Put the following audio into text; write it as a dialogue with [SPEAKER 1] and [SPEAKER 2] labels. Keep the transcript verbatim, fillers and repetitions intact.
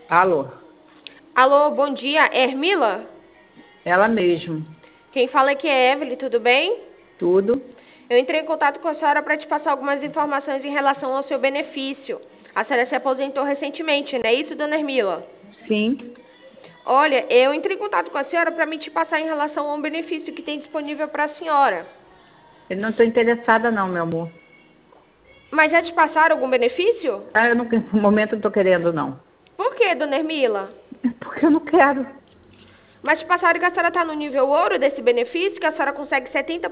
[SPEAKER 1] Alô,
[SPEAKER 2] Alô, bom dia, Ermila?
[SPEAKER 1] ela mesmo.
[SPEAKER 2] Quem fala aqui é Evelyn, tudo bem?
[SPEAKER 1] Tudo?
[SPEAKER 2] Eu entrei em contato com a senhora para te passar algumas informações em relação ao seu benefício. A senhora se aposentou recentemente, não é isso, dona Ermila?
[SPEAKER 1] Sim.
[SPEAKER 2] Olha, eu entrei em contato com a senhora para me te passar em relação a um benefício que tem disponível para a senhora.
[SPEAKER 1] Eu não estou interessada não, meu amor.
[SPEAKER 2] Mas já te passaram algum benefício?
[SPEAKER 1] Ah, eu não, no momento não estou querendo não.
[SPEAKER 2] Por que, dona Ermila?
[SPEAKER 1] Porque eu não quero.
[SPEAKER 2] Mas te passaram que a senhora está no nível ouro desse benefício, que a senhora consegue setenta